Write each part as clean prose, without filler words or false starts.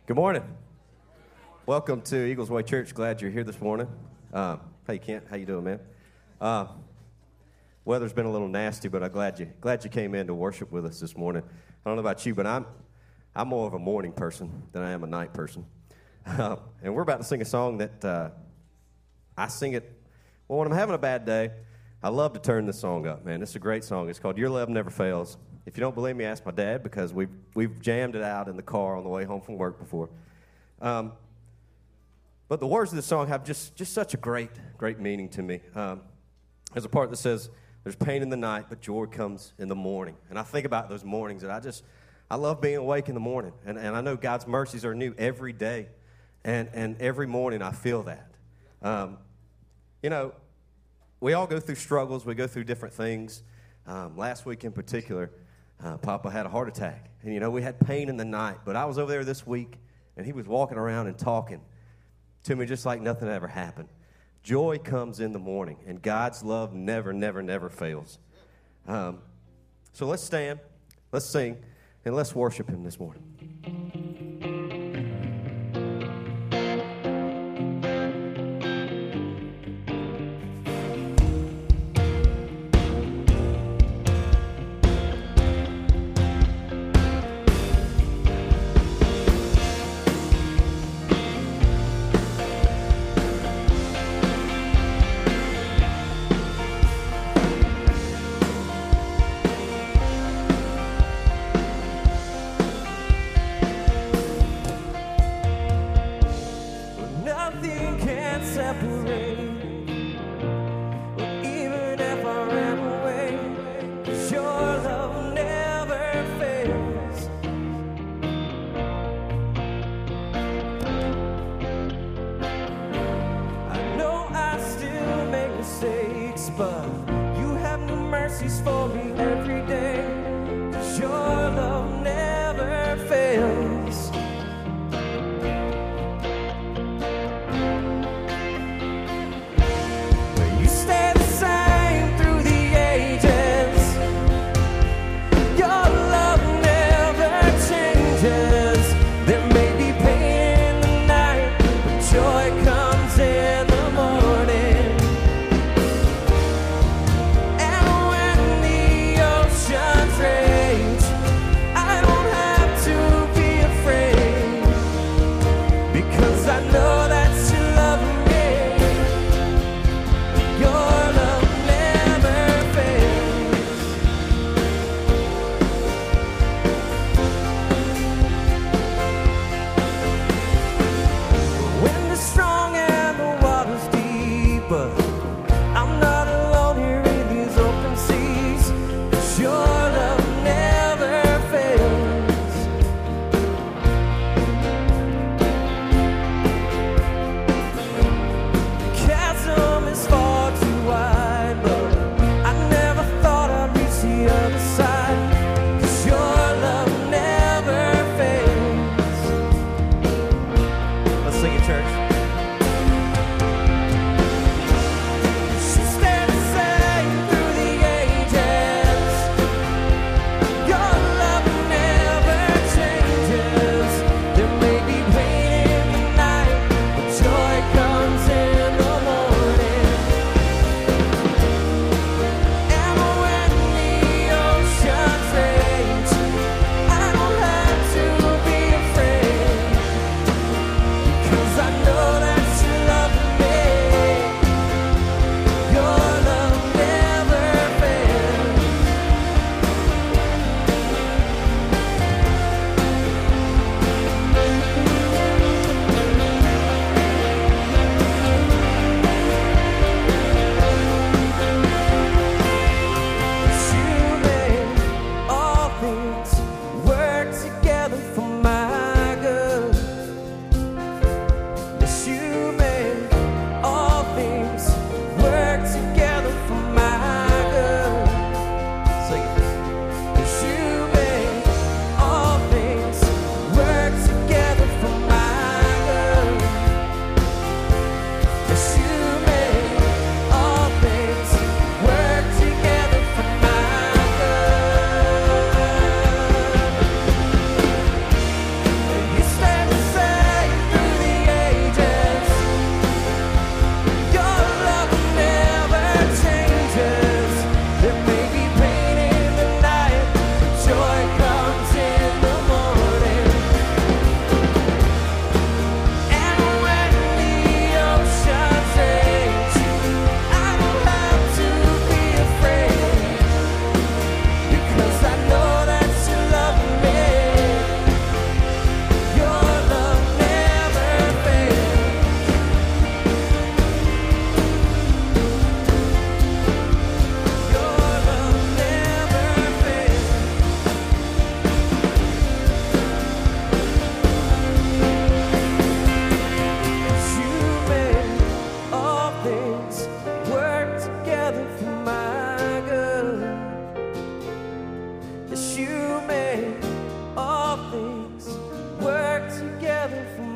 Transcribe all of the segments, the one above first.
Good morning. Welcome to Eagles Way Church. Glad you're here this morning. Hey, Kent, how you doing, man? Weather's been a little nasty, but I'm glad you came in to worship with us this morning. I don't know about you, but I'm more of a morning person than I am a night person. And we're about to sing a song that I sing it. Well, when I'm having a bad day, I love to turn this song up, man. It's a great song. It's called Your Love Never Fails. If you don't believe me, ask my dad, because we've jammed it out in the car on the way home from work before. But the words of the song have just such a great meaning to me. There's a part that says, there's pain in the night, but joy comes in the morning. And I think about those mornings, and I love being awake in the morning. And I know God's mercies are new every day. And every morning I feel that. We all go through struggles. We go through different things. Last week in particular, Papa had a heart attack. And, we had pain in the night. But I was over there this week, and he was walking around and talking to me just like nothing ever happened. Joy comes in the morning, and God's love never fails. So let's stand, let's sing, and let's worship him this morning.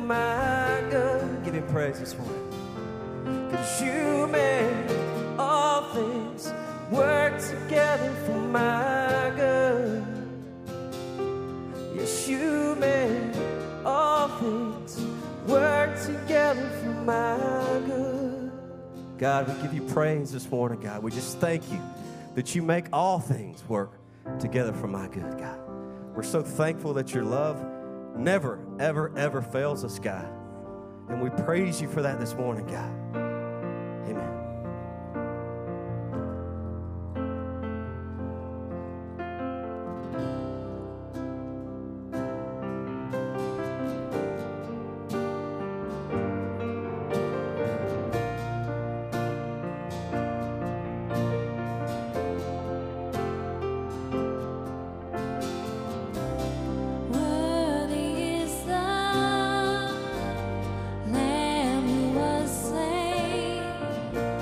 my good. Give him praise this morning. 'Cause you make all things work together for my good. Yes, you make all things work together for my good. God, we give you praise this morning, God. We just thank you that you make all things work together for my good, God. We're so thankful that your love never, ever, ever fails us, God. And we praise you for that this morning, God. Amen. Lamb who was slain.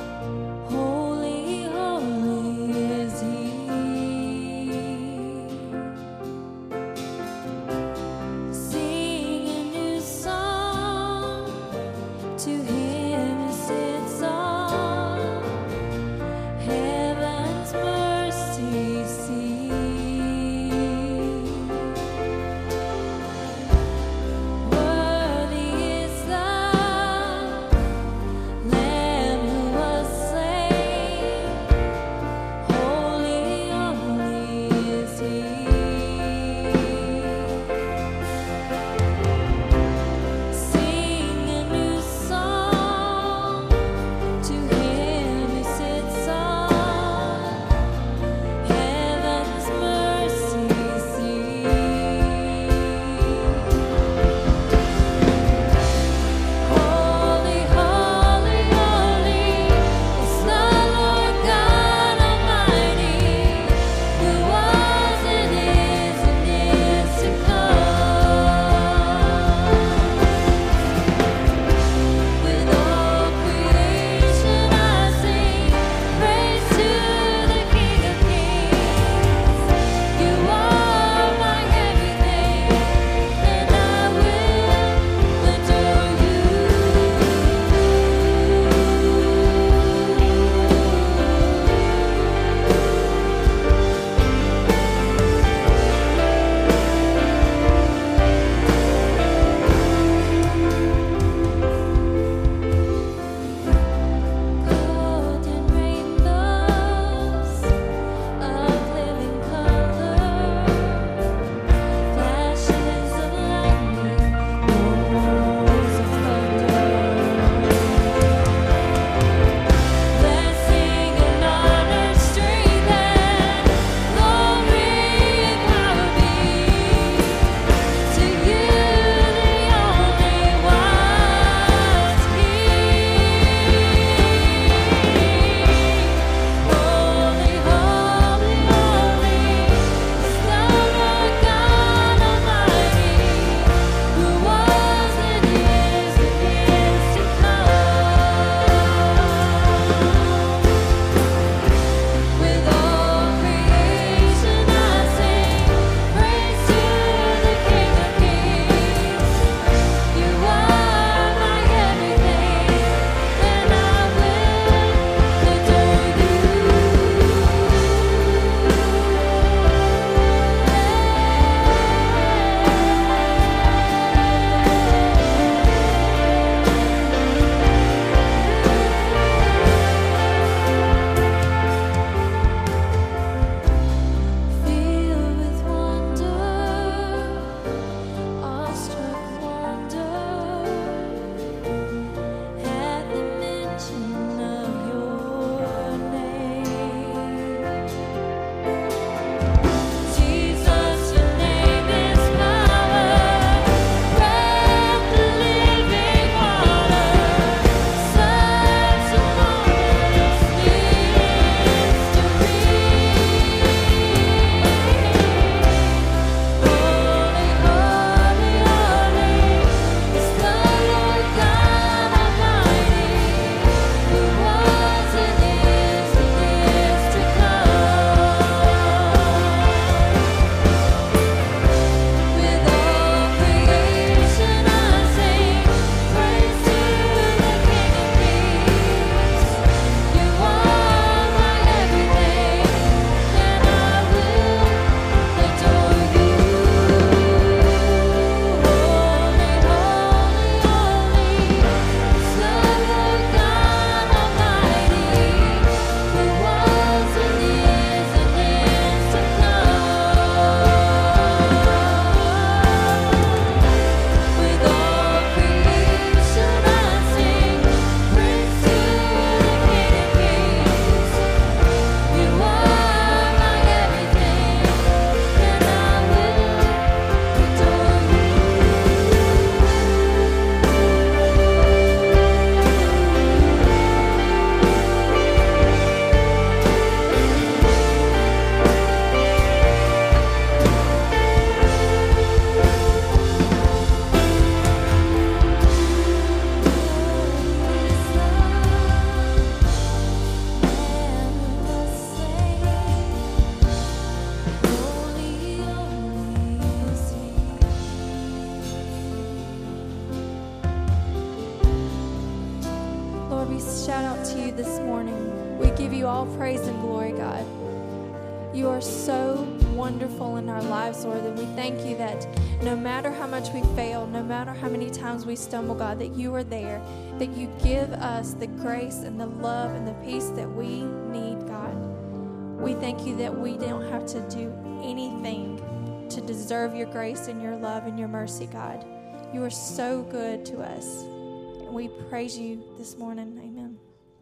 just shout out to you this morning. We give you all praise and glory, God. You are so wonderful in our lives, Lord, and we thank you that no matter how much we fail, no matter how many times we stumble, God, that you are there, that you give us the grace and the love and the peace that we need, God. We thank you that we don't have to do anything to deserve your grace and your love and your mercy, God. You are so good to us. And we praise you this morning. Amen.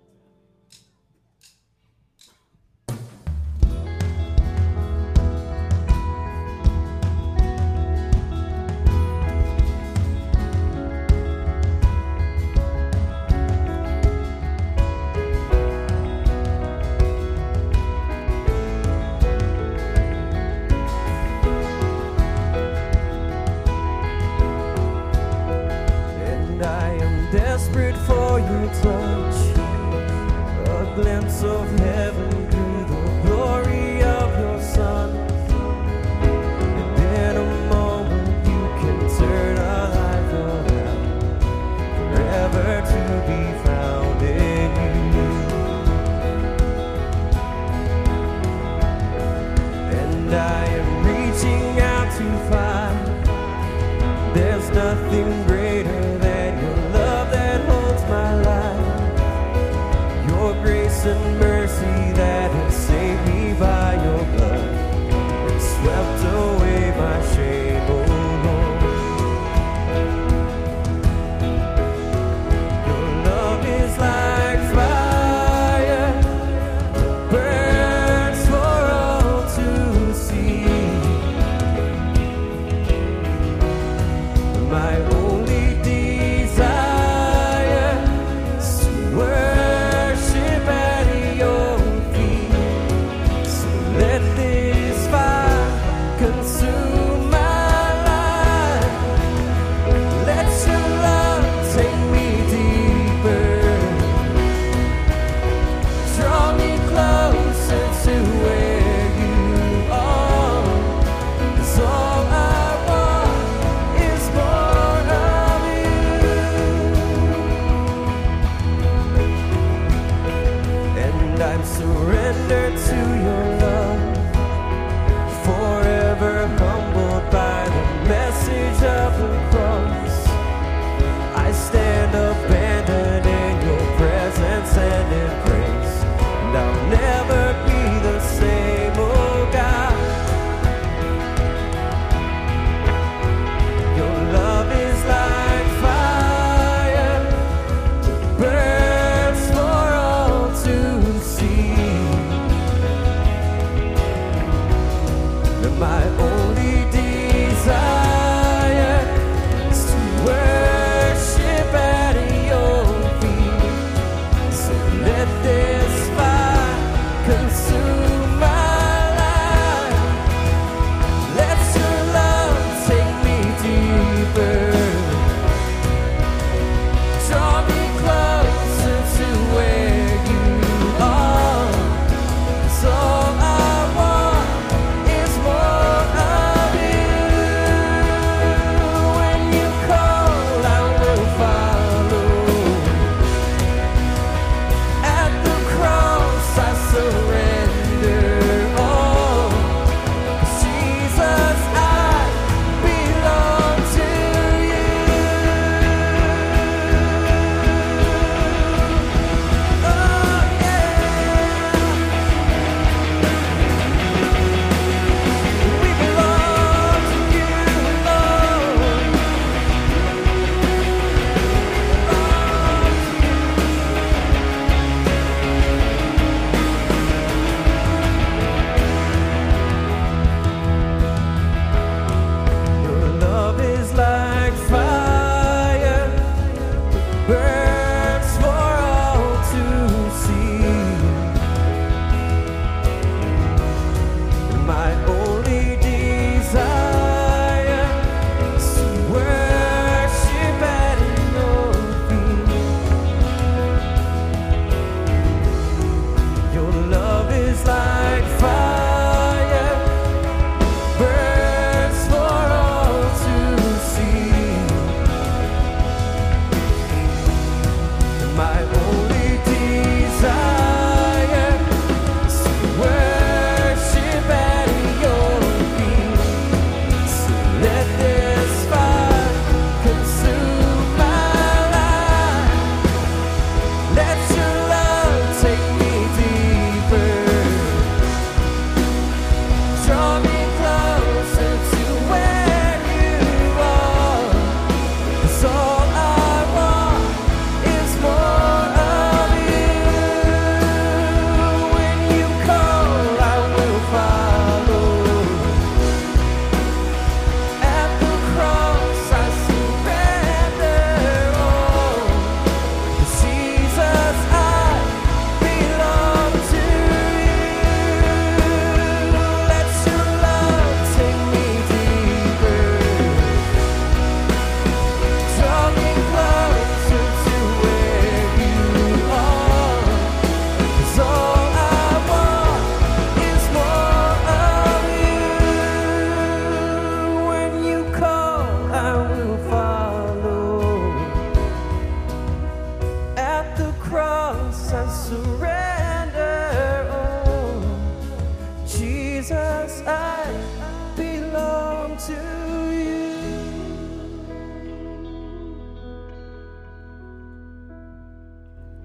Desperate for your touch, a glimpse of heaven through the glory of your Son. And in a moment you can turn our life around, forever to be found in you. And I am reaching out to find there's nothing greater than your love that holds my life, your grace and mercy that has saved me by your blood and swept away my shame, oh Lord. Your love is like fire that burns for all to see. My only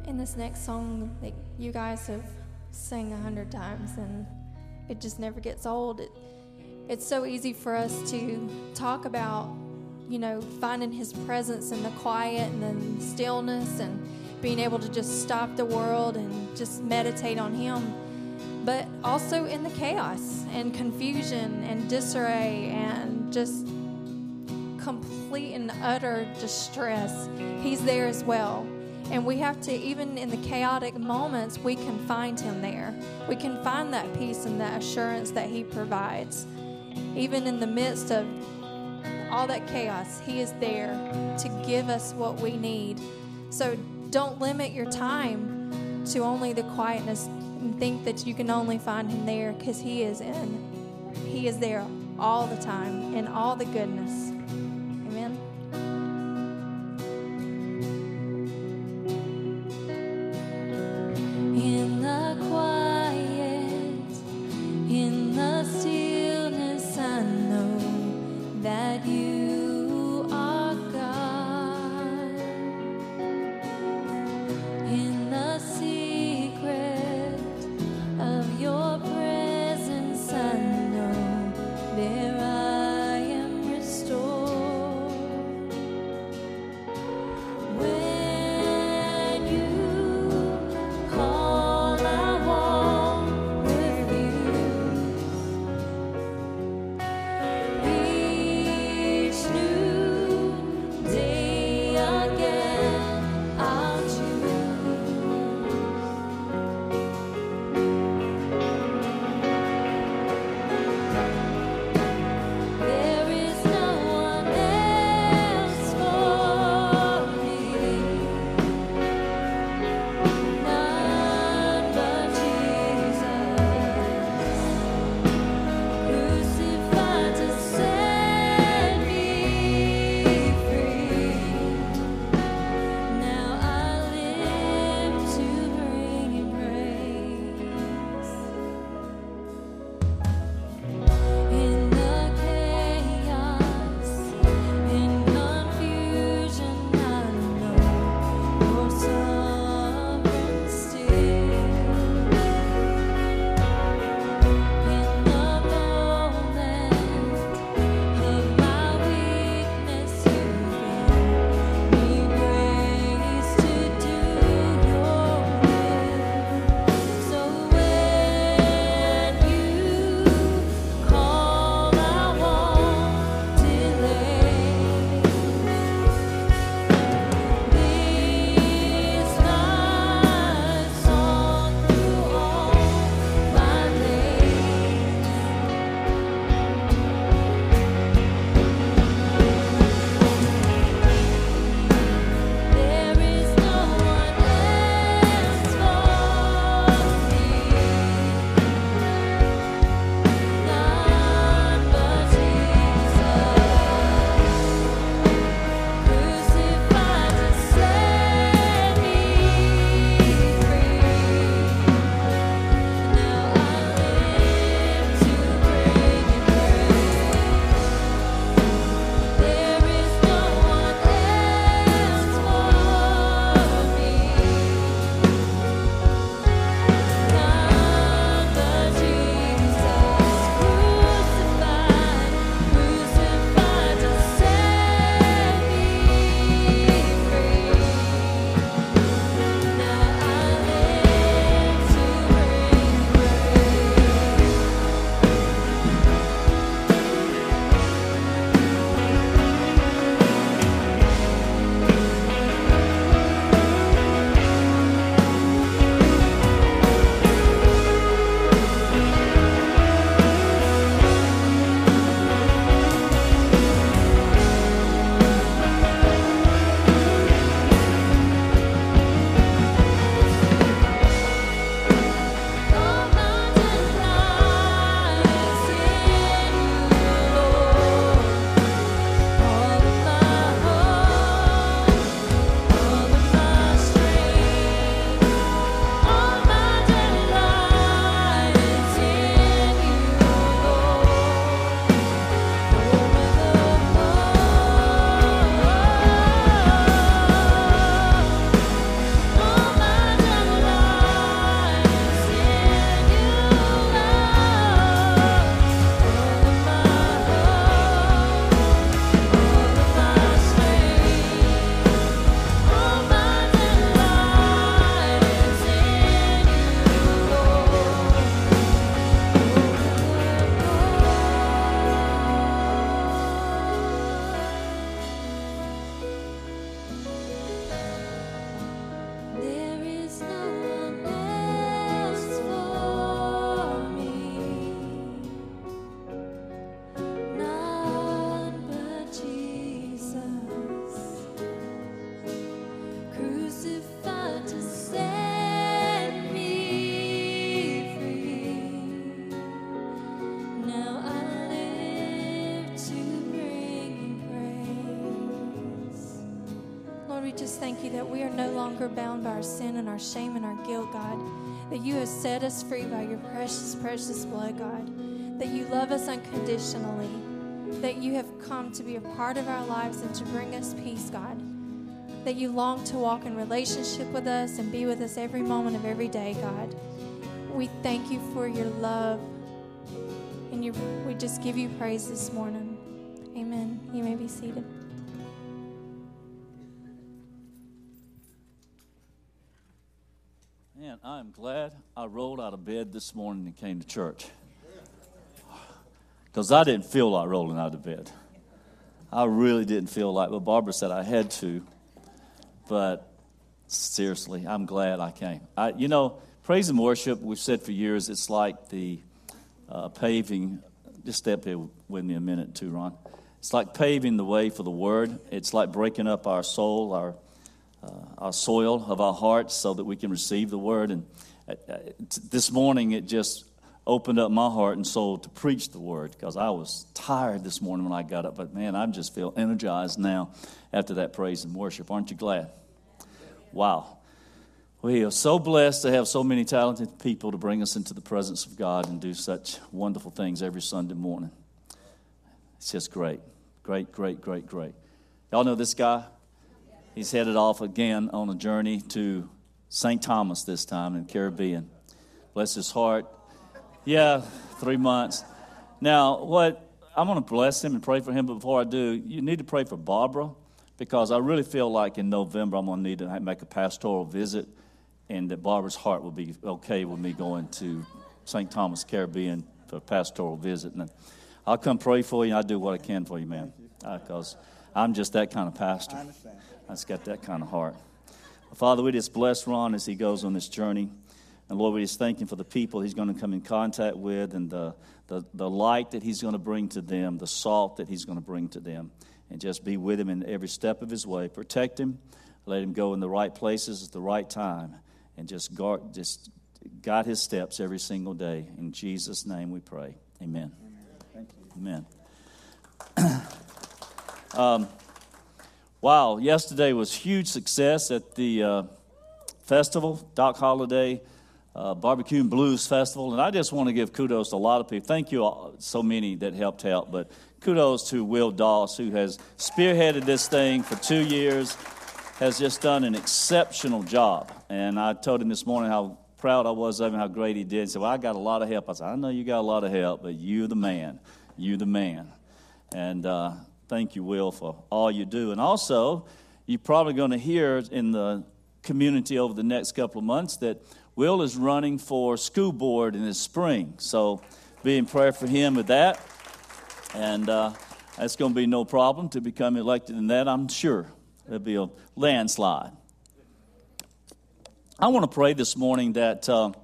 In this next song that you guys have sang 100 times, and it just never gets old. It's so easy for us to talk about, finding his presence in the quiet and the stillness and being able to just stop the world and just meditate on him. But also in the chaos and confusion and disarray and just complete and utter distress, he's there as well. And we have to, even in the chaotic moments, we can find him there. We can find that peace and that assurance that he provides. Even in the midst of all that chaos, he is there to give us what we need. So don't limit your time to only the quietness and think that you can only find him there, because he is there all the time in all the goodness. Amen. In the quiet, in the stillness, I know that you are God. In the secret of your presence, I know there I am restored. Lord, we just thank you that we are no longer bound by our sin and our shame and our guilt, God. That you have set us free by your precious, precious blood, God. That you love us unconditionally. That you have come to be a part of our lives and to bring us peace, God. That you long to walk in relationship with us and be with us every moment of every day, God. We thank you for your love. And we just give you praise this morning. Amen. You may be seated. Man, I'm glad I rolled out of bed this morning and came to church. Because I didn't feel like rolling out of bed. I really didn't feel like, but Barbara said I had to. But seriously, I'm glad I came. Praise and worship, we've said for years, it's like the paving. Just step here with me a minute too, Ron. It's like paving the way for the Word. It's like breaking up our soul, our soil of our hearts so that we can receive the Word. And this morning it just opened up my heart and soul to preach the Word because I was tired this morning when I got up. But, man, I just feel energized now after that praise and worship. Aren't you glad? Wow. We are so blessed to have so many talented people to bring us into the presence of God and do such wonderful things every Sunday morning. It's just great. Great, great, great, great. Y'all know this guy? He's headed off again on a journey to St. Thomas this time in the Caribbean. Bless his heart. Yeah, 3 months. Now, I'm going to bless him and pray for him, but before I do, you need to pray for Barbara because I really feel like in November I'm going to need to make a pastoral visit and that Barbara's heart will be okay with me going to St. Thomas, Caribbean for a pastoral visit. And I'll come pray for you and I'll do what I can for you, man, because I'm just that kind of pastor. I understand. I just got that kind of heart. Father, we just bless Ron as he goes on this journey. And Lord, we just thank him for the people he's going to come in contact with and the light that he's going to bring to them, the salt that he's going to bring to them. And just be with him in every step of his way. Protect him. Let him go in the right places at the right time. And just guide his steps every single day. In Jesus' name we pray. Amen. Thank you. Amen. Wow, yesterday was huge success at the festival, Doc Holliday Barbecue and Blues Festival. And I just want to give kudos to a lot of people. Thank you all, so many that helped out. But kudos to Will Doss, who has spearheaded this thing for 2 years, has just done an exceptional job. And I told him this morning how proud I was of him, how great he did. He said, well, I got a lot of help. I said, I know you got a lot of help, but you the man. You the man. And thank you, Will, for all you do. And also, you're probably going to hear in the community over the next couple of months that Will is running for school board in the spring. So be in prayer for him with that. And that's going to be no problem to become elected in that, I'm sure. It'll be a landslide. I want to pray this morning that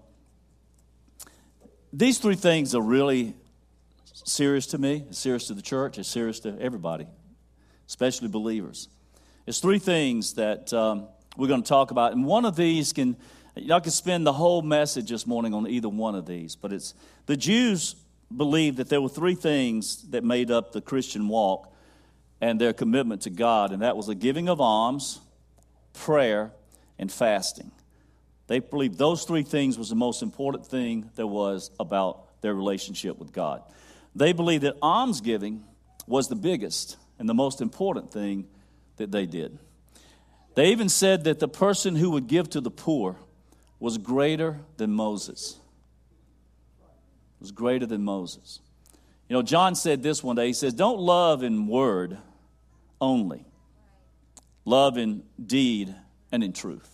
these three things are really serious to me. It's serious to the church. It's serious to everybody, especially believers. It's three things that we're going to talk about. And one of these I could spend the whole message this morning on either one of these. But it's the Jews believed that there were three things that made up the Christian walk and their commitment to God. And that was the giving of alms, prayer, and fasting. They believed those three things was the most important thing there was about their relationship with God. They believed that almsgiving was the biggest and the most important thing that they did. They even said that the person who would give to the poor was greater than Moses. Was greater than Moses. You know, John said this one day. He says, don't love in word only. Love in deed and in truth.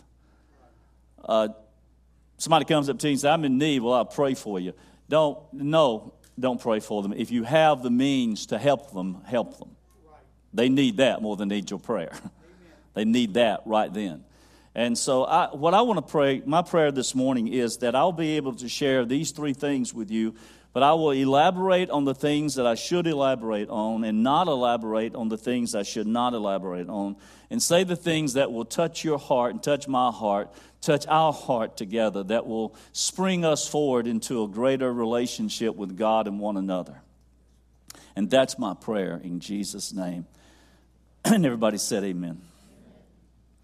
Somebody comes up to you and says, I'm in need. Well, I'll pray for you. Don't pray for them. If you have the means to help them, help them. They need that more than they need your prayer. They need that right then. And so what I want to pray, my prayer this morning is that I'll be able to share these three things with you, but I will elaborate on the things that I should elaborate on and not elaborate on the things I should not elaborate on, and say the things that will touch your heart and touch my heart, touch our heart together, that will spring us forward into a greater relationship with God and one another. And that's my prayer in Jesus' name. And everybody said amen.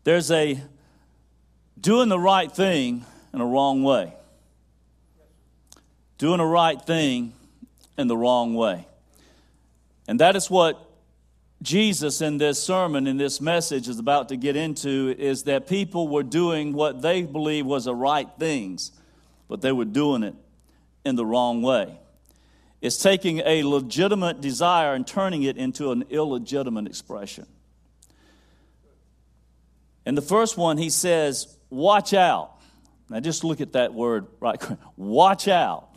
There's a doing the right thing in a wrong way. Doing the right thing in the wrong way. And that is what Jesus in this sermon, in this message is about to get into, is that people were doing what they believed was the right things, but they were doing it in the wrong way. It's taking a legitimate desire and turning it into an illegitimate expression. And the first one, he says, watch out. Now just look at that word right quick. Watch out.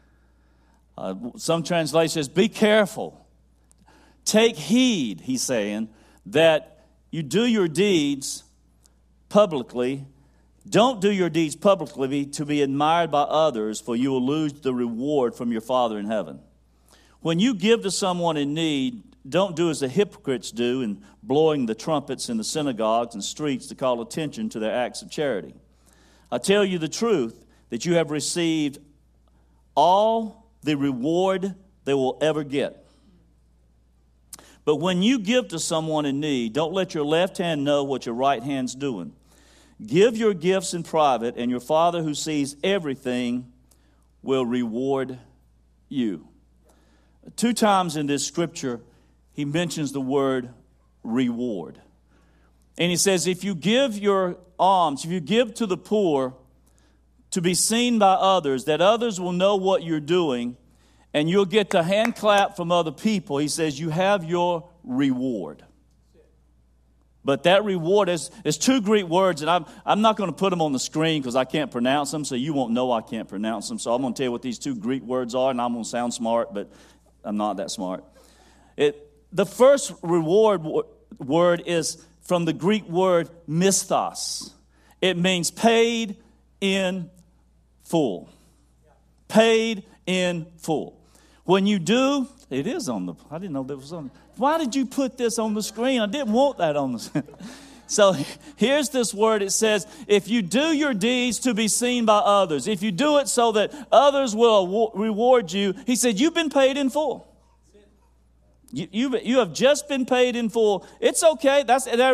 Some translations, be careful. Take heed, he's saying, that you do your deeds publicly. Don't do your deeds publicly to be admired by others, for you will lose the reward from your Father in heaven. When you give to someone in need, don't do as the hypocrites do in blowing the trumpets in the synagogues and streets to call attention to their acts of charity. I tell you the truth, that you have received all the reward they will ever get. But when you give to someone in need, don't let your left hand know what your right hand's doing. Give your gifts in private, and your Father who sees everything will reward you. 2 times in this scripture, he mentions the word reward. And he says, if you give your alms, if you give to the poor to be seen by others, that others will know what you're doing, and you'll get the hand clap from other people, he says, you have your reward. But that reward is 2 Greek words, and I'm not going to put them on the screen because I can't pronounce them, so you won't know I can't pronounce them. So I'm going to tell you what these 2 Greek words are, and I'm going to sound smart, but I'm not that smart. The first reward word is from the Greek word misthos. It means paid in full. Paid in full. When you do, it is on the, I didn't know that was on. Why did you put this on the screen? I didn't want that on the screen. So here's this word. It says, if you do your deeds to be seen by others, if you do it so that others will reward you, he said, you've been paid in full. You have just been paid in full. It's okay.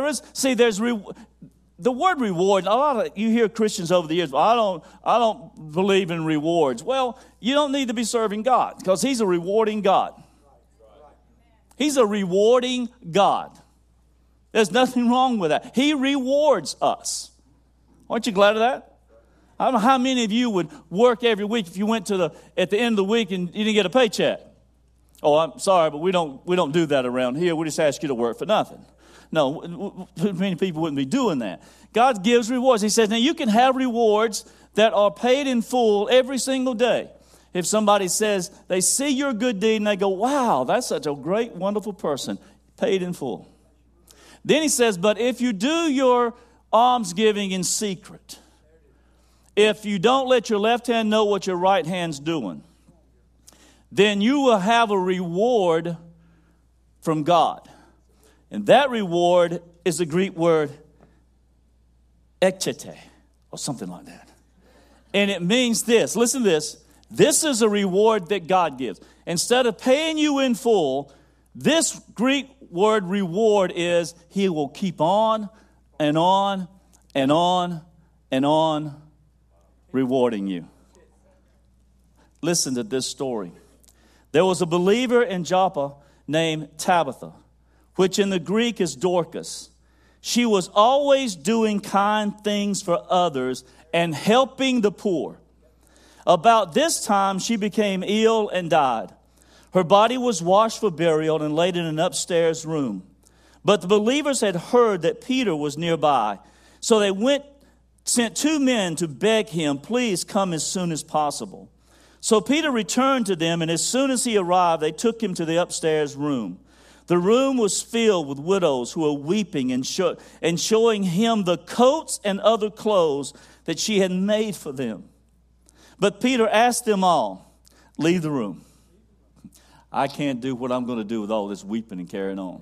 The word reward, you hear Christians over the years, well, I don't believe in rewards. Well, you don't need to be serving God because he's a rewarding God. He's a rewarding God. There's nothing wrong with that. He rewards us. Aren't you glad of that? I don't know how many of you would work every week if you went at the end of the week and you didn't get a paycheck. Oh, I'm sorry, but we don't do that around here. We just ask you to work for nothing. No, many people wouldn't be doing that. God gives rewards. He says, now you can have rewards that are paid in full every single day. If somebody says, they see your good deed and they go, wow, that's such a great, wonderful person, paid in full. Then he says, but if you do your almsgiving in secret, if you don't let your left hand know what your right hand's doing, then you will have a reward from God. And that reward is the Greek word ekchete, or something like that. And it means this. Listen to this. This is a reward that God gives. Instead of paying you in full, this Greek word reward is he will keep on and on and on and on rewarding you. Listen to this story. There was a believer in Joppa named Tabitha, which in the Greek is Dorcas. She was always doing kind things for others and helping the poor. About this time, she became ill and died. Her body was washed for burial and laid in an upstairs room. But the believers had heard that Peter was nearby. So they sent 2 men to beg him, please come as soon as possible. So Peter returned to them, and as soon as he arrived, they took him to the upstairs room. The room was filled with widows who were weeping and showing him the coats and other clothes that she had made for them. But Peter asked them all, leave the room. I can't do what I'm going to do with all this weeping and carrying on.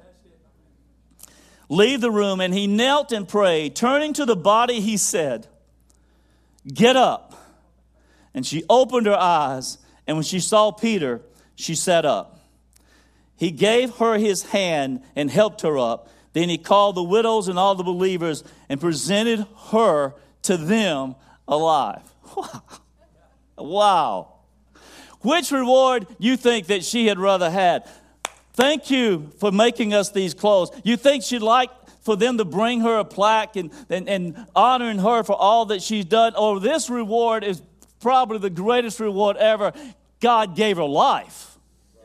Leave the room, and he knelt and prayed. Turning to the body, he said, get up. And she opened her eyes, and when she saw Peter, she sat up. He gave her his hand and helped her up. Then he called the widows and all the believers and presented her to them alive. Wow. Which reward you think that she had rather had? Thank you for making us these clothes. You think she'd like for them to bring her a plaque and honoring her for all that she's done? Or this reward is probably the greatest reward ever. God gave her life.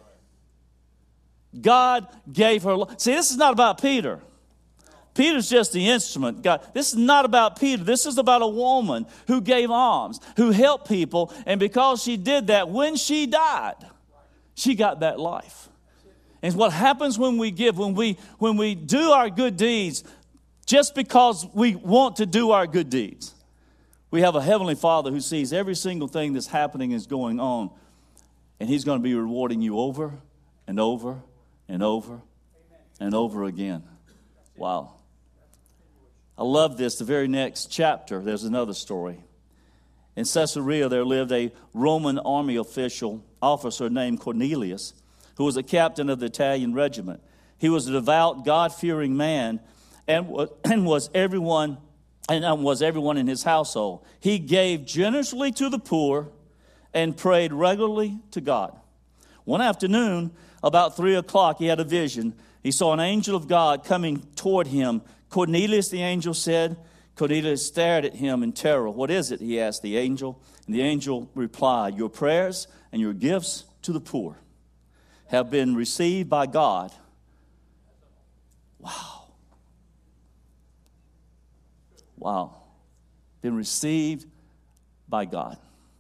God gave her life. See, this is not about Peter. Peter's just the instrument. God, this is not about Peter. This is about a woman who gave alms, who helped people. And because she did that, when she died, she got that life. And what happens when we give, when we do our good deeds, just because we want to do our good deeds, we have a Heavenly Father who sees every single thing that's happening is going on. And He's going to be rewarding you over and over and over and over again. Wow. I love this. The very next chapter, there's another story. In Caesarea, there lived a Roman army officer named Cornelius, who was a captain of the Italian regiment. He was a devout, God-fearing man, and was everyone in his household. He gave generously to the poor and prayed regularly to God. One afternoon, about 3 o'clock, he had a vision. He saw an angel of God coming toward him. Cornelius, the angel said. Cornelius stared at him in terror. What is it? He asked the angel. And the angel replied, your prayers and your gifts to the poor have been received by God. Wow. Wow. Been received by God.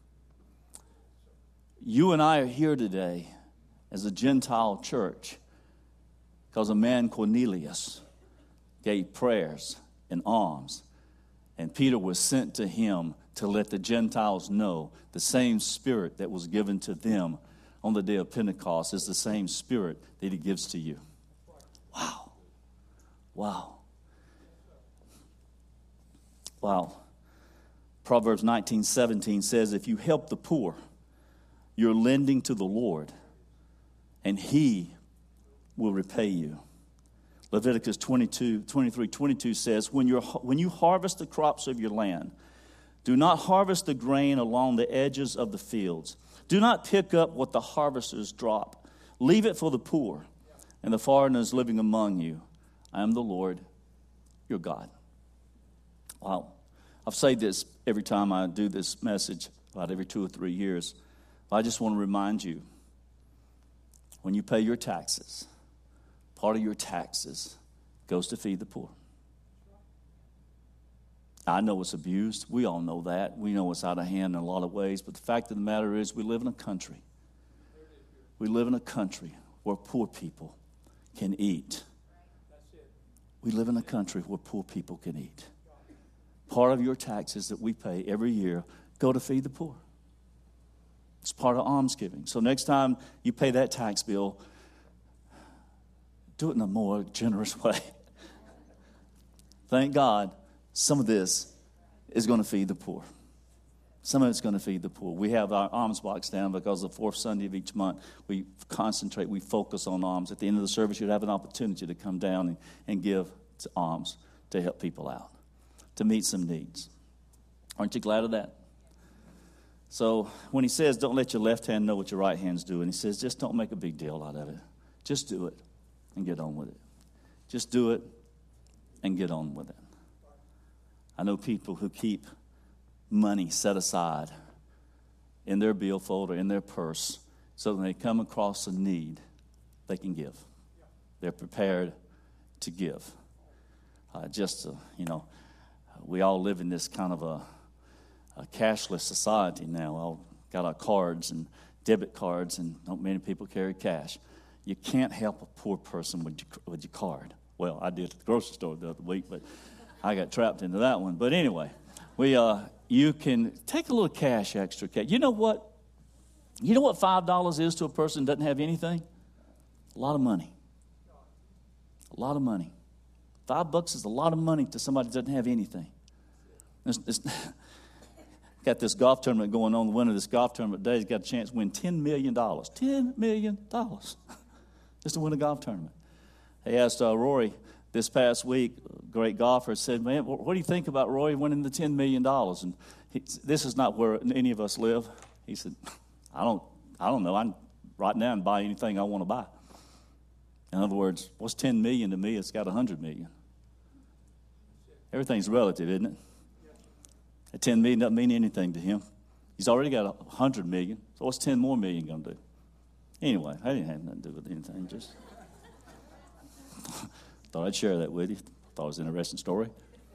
You and I are here today as a Gentile church because a man, Cornelius, gave prayers and alms. And Peter was sent to him to let the Gentiles know the same Spirit that was given to them on the day of Pentecost is the same Spirit that He gives to you. Wow. Wow. Wow. Proverbs 19:17 says, if you help the poor, you're lending to the Lord, and He will repay you. Leviticus 23:22 says, when you harvest the crops of your land, do not harvest the grain along the edges of the fields. Do not pick up what the harvesters drop. Leave it for the poor and the foreigners living among you. I am the Lord, your God. Wow. I've said this every time I do this message, about every 2 or 3 years. But I just want to remind you, when you pay your taxes, part of your taxes goes to feed the poor. I know it's abused. We all know that. We know it's out of hand in a lot of ways. But the fact of the matter is we live in a country. We live in a country where poor people can eat. We live in a country where poor people can eat. Part of your taxes that we pay every year go to feed the poor. It's part of almsgiving. So next time you pay that tax bill, do it in a more generous way. Thank God some of this is going to feed the poor. Some of it's going to feed the poor. We have our alms box down because the fourth Sunday of each month we concentrate, we focus on alms. At the end of the service, you'd have an opportunity to come down and give alms to help people out, to meet some needs. Aren't you glad of that? So when he says, don't let your left hand know what your right hand's doing, he says, just don't make a big deal out of it. Just do it and get on with it. Just do it and get on with it. I know people who keep money set aside in their billfold or in their purse so when they come across a need, they can give. They're prepared to give. We all live in this kind of a cashless society now. All got our cards and debit cards, and not many people carry cash. You can't help a poor person with your card. Well, I did at the grocery store the other week, but I got trapped into that one. But anyway, you can take a little cash, extra cash. You know what? You know what $5 is to a person who doesn't have anything? A lot of money. A lot of money. $5 is a lot of money to somebody that doesn't have anything. Got this golf tournament going on. The winner of this golf tournament today has got a chance to win $10 million. $10 million just to win a golf tournament. They asked Rory this past week, a great golfer said, man, what do you think about Roy winning the $10 million? And this is not where any of us live. He said, I don't know. I'm right now and buy anything I want to buy. In other words, what's $10 million to me? It's got $100 million. Everything's relative, isn't it? That $10 million doesn't mean anything to him. He's already got $100 million. So what's $10 more million going to do? Anyway, I didn't have nothing to do with anything. Just thought I'd share that with you. Thought it was an interesting story.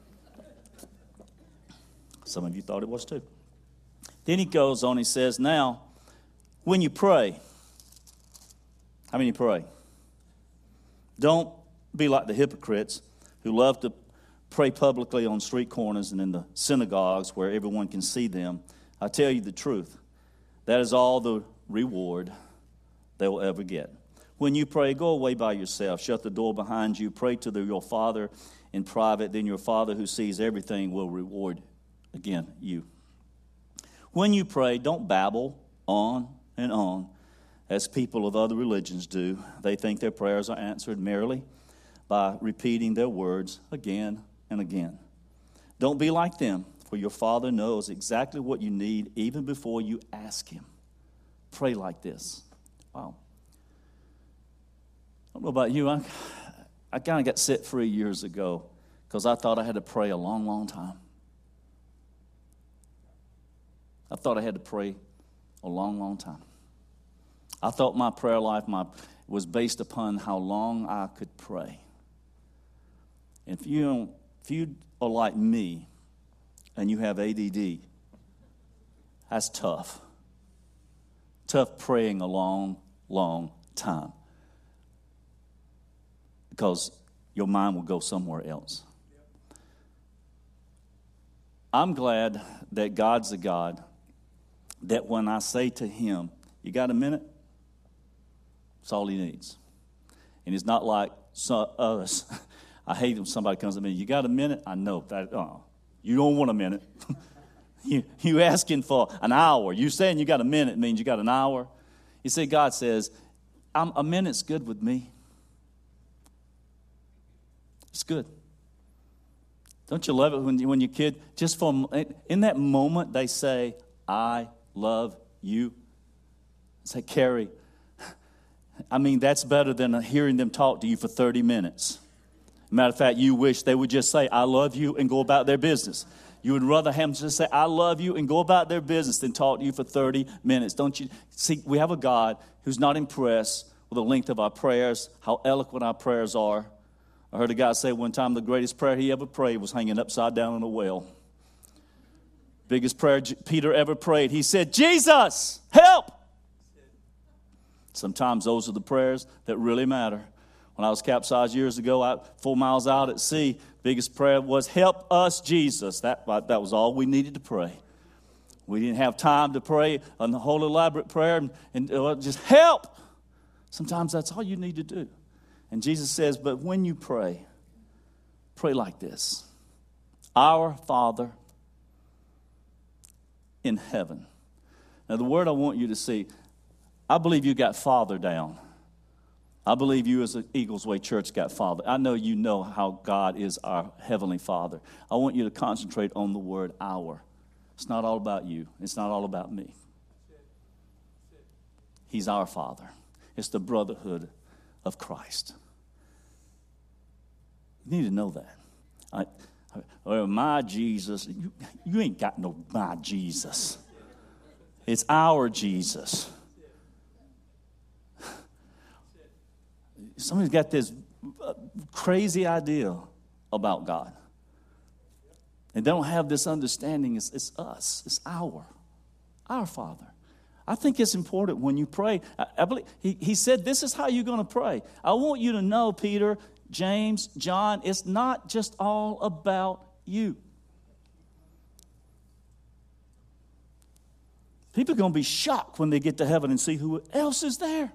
Some of you thought it was too. Then he goes on, he says, now, when you pray, how many pray? Don't be like the hypocrites who love to pray publicly on street corners and in the synagogues where everyone can see them. I tell you the truth. That is all the reward they will ever get. When you pray, go away by yourself. Shut the door behind you. Pray to your Father in private. Then your Father who sees everything will reward, again, you. When you pray, don't babble on and on as people of other religions do. They think their prayers are answered merely by repeating their words again and again. Don't be like them, for your Father knows exactly what you need even before you ask Him. Pray like this. Wow. I don't know about you. I kind of got set free years ago because I thought I had to pray a long, long time. I thought I had to pray a long, long time. I thought my prayer life was based upon how long I could pray. And if you are like me and you have ADD, that's tough. Tough praying a long, long time. Because your mind will go somewhere else. I'm glad that God's a God that when I say to Him, you got a minute? That's all He needs. And it's not like us. I hate when somebody comes to me, you got a minute? I know. You don't want a minute. You asking for an hour. You saying you got a minute means you got an hour. You see, God says, a minute's good with me. It's good. Don't you love it when your kid, just in that moment, they say, I love you. Say, Carrie, that's better than hearing them talk to you for 30 minutes. Matter of fact, you wish they would just say, I love you, and go about their business. You would rather have them just say, I love you, and go about their business than talk to you for 30 minutes. Don't you see, we have a God who's not impressed with the length of our prayers, how eloquent our prayers are. I heard a guy say one time the greatest prayer he ever prayed was hanging upside down in a well. Biggest prayer Peter ever prayed. He said, Jesus, help! Sometimes those are the prayers that really matter. When I was capsized years ago, 4 miles out at sea, biggest prayer was, help us, Jesus. That was all we needed to pray. We didn't have time to pray on the whole elaborate prayer and just help. Sometimes that's all you need to do. And Jesus says, but when you pray like this. Our Father in heaven. Now the word I want you to see, I believe you got Father down. I believe you as an Eagles Way Church got Father. I know you know how God is our Heavenly Father. I want you to concentrate on the word our. It's not all about you. It's not all about me. He's our Father. It's the brotherhood of Christ. You need to know that. My Jesus, you ain't got no my Jesus. It's our Jesus. Somebody's got this crazy idea about God. And they don't have this understanding. It's us. It's our Father. I think it's important when you pray. I believe he said this is how you're going to pray. I want you to know, Peter, James, John, it's not just all about you. People are going to be shocked when they get to heaven and see who else is there.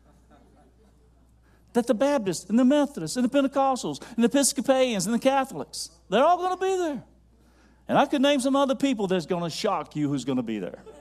That the Baptists and the Methodists and the Pentecostals and the Episcopalians and the Catholics, they're all going to be there. And I could name some other people that's going to shock you who's going to be there.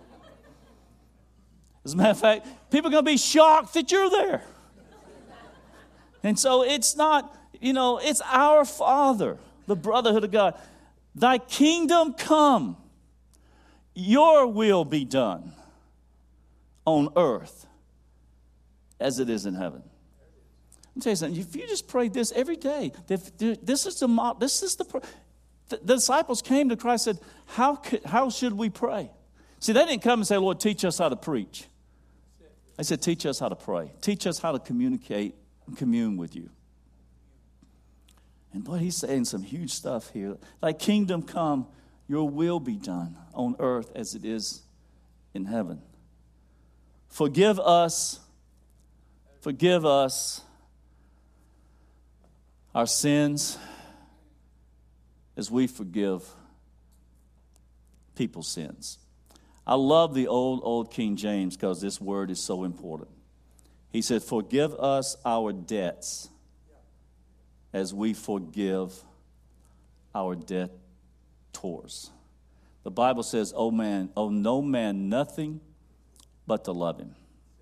As a matter of fact, people are going to be shocked that you're there. And so it's not, it's our Father, the brotherhood of God. Thy kingdom come, your will be done on earth as it is in heaven. Let me tell you something. If you just pray this every day, this is the disciples came to Christ and said, how should we pray? See, they didn't come and say, Lord, teach us how to preach. They said, teach us how to pray. Teach us how to communicate and commune with you. And boy, he's saying some huge stuff here. Thy kingdom come, your will be done on earth as it is in heaven. Forgive us our sins as we forgive people's sins. I love the old King James because this word is so important. He said, forgive us our debts as we forgive our debtors. The Bible says, oh no man nothing but to love him.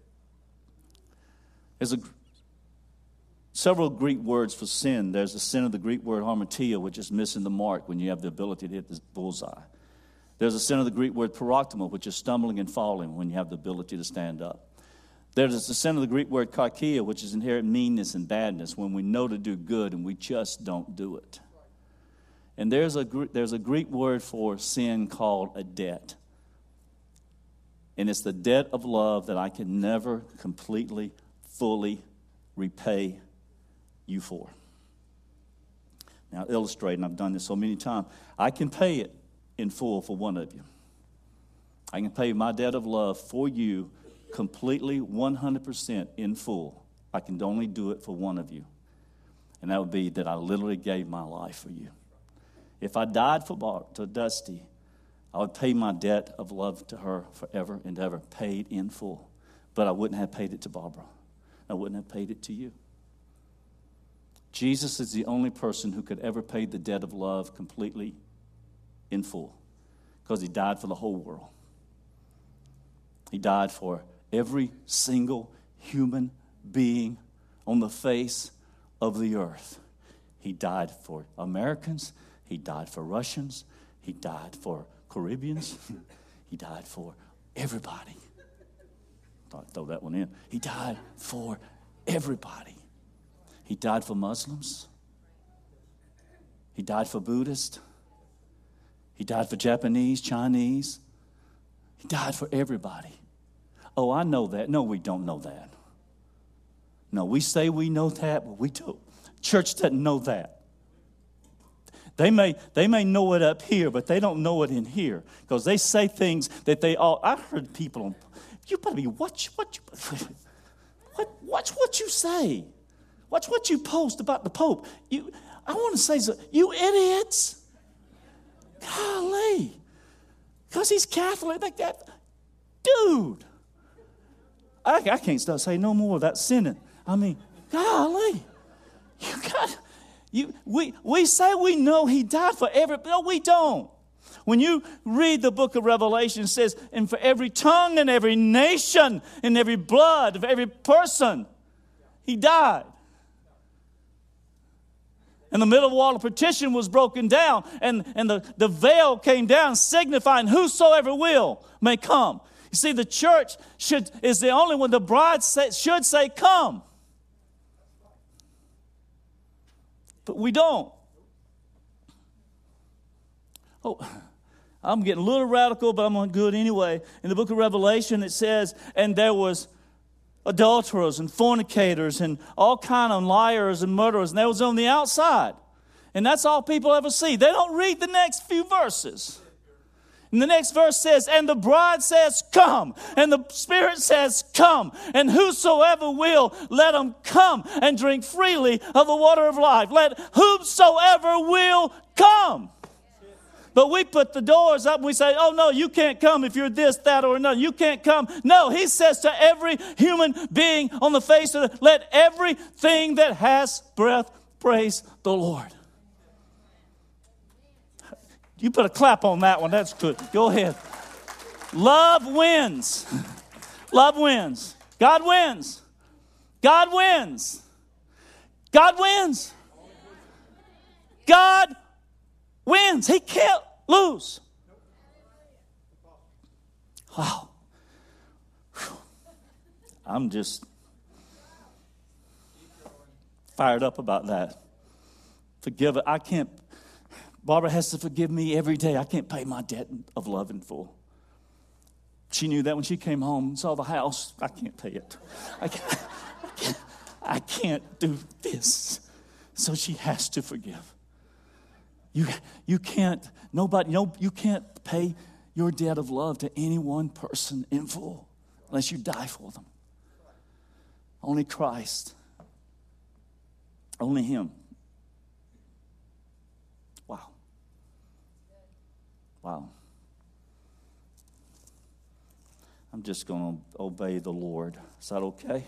There's several Greek words for sin. There's the sin of the Greek word hamartia, which is missing the mark when you have the ability to hit the bullseye. There's a sin of the Greek word paroktoma, which is stumbling and falling when you have the ability to stand up. There's the sin of the Greek word karkia, which is inherent meanness and badness, when we know to do good and we just don't do it. And there's a Greek word for sin called a debt. And it's the debt of love that I can never completely, fully repay you for. Now, illustrating, I've done this so many times. I can pay it in full for one of you. I can pay my debt of love for you completely, 100% in full. I can only do it for one of you. And that would be that I literally gave my life for you. If I died to Dusty, I would pay my debt of love to her forever and ever, paid in full. But I wouldn't have paid it to Barbara. I wouldn't have paid it to you. Jesus is the only person who could ever pay the debt of love completely in full, because he died for the whole world. He died for every single human being on the face of the earth. He died for Americans. He died for Russians. He died for Caribbeans. He died for everybody. Thought I'd throw that one in. He died for everybody. He died for Muslims. He died for Buddhists. He died for Japanese, Chinese. He died for everybody. Oh, I know that. No, we don't know that. No, we say we know that, but we don't. Church doesn't know that. They may know it up here, but they don't know it in here, because they say things that they all. I heard people. You better be watch what you say. Watch what you post about the Pope. I want to say so. You idiots. Golly. Because he's Catholic like that. Dude. I can't stop saying no more of that sinning. I mean, golly. We say we know he died for everybody. No, we don't. When you read the book of Revelation, it says, and for every tongue and every nation and every blood of every person, he died. And the middle wall of partition was broken down, and the veil came down, signifying whosoever will may come. You see, the church is the only one, the bride should say, come. But we don't. Oh, I'm getting a little radical, but I'm going to do it anyway. In the book of Revelation, it says, and there was adulterers and fornicators and all kind of liars and murderers, and that was on the outside. And that's all people ever see. They don't read the next few verses. And the next verse says, and the bride says, come. And the Spirit says, come. And whosoever will, let them come and drink freely of the water of life. Let whomsoever will come. But we put the doors up and we say, oh, no, you can't come if you're this, that, or another. You can't come. No, he says to every human being on the face of the, let everything that has breath praise the Lord. You put a clap on that one. That's good. Go ahead. Love wins. Love wins. God wins. God wins. God wins. God wins. He can't lose. Wow. Whew. I'm just fired up about that. Forgive it. I can't. Barbara has to forgive me every day. I can't pay my debt of love in full. She knew that when she came home and saw the house. I can't pay it. I can't do this. So she has to forgive. You can't. You can't pay your debt of love to any one person in full unless you die for them. Only Christ. Only Him. Wow. Wow. I'm just going to obey the Lord. Is that okay?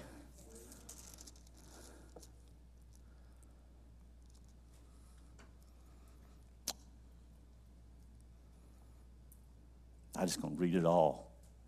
I'm just going to read it all.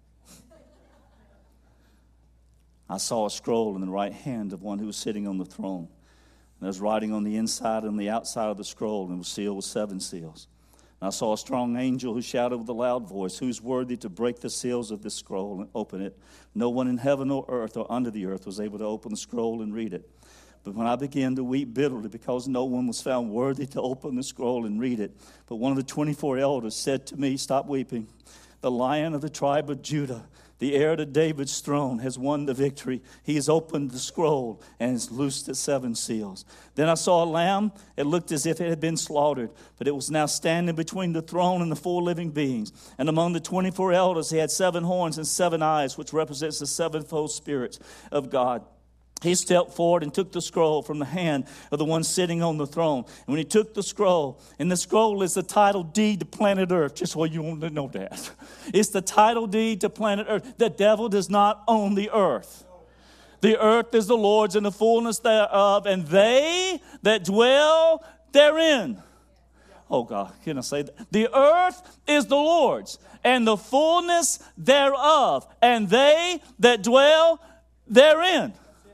I saw a scroll in the right hand of one who was sitting on the throne. And there was writing on the inside and the outside of the scroll, and it was sealed with 7 seals. And I saw a strong angel who shouted with a loud voice, "Who's worthy to break the seals of this scroll and open it?" No one in heaven or earth or under the earth was able to open the scroll and read it. But when I began to weep bitterly because no one was found worthy to open the scroll and read it, but one of the 24 elders said to me, "Stop weeping. The Lion of the tribe of Judah, the heir to David's throne, has won the victory. He has opened the scroll and has loosed its 7 seals." Then I saw a lamb. It looked as if it had been slaughtered, but it was now standing between the throne and the 4 living beings. And among the 24 elders, he had 7 horns and 7 eyes, which represents the 7-fold spirits of God. He stepped forward and took the scroll from the hand of the one sitting on the throne. And when he took the scroll, and the scroll is the title deed to planet Earth, just so you want to know that. It's the title deed to planet Earth. The devil does not own the earth. The earth is the Lord's and the fullness thereof, and they that dwell therein. Oh God, can I say that? The earth is the Lord's and the fullness thereof, and they that dwell therein.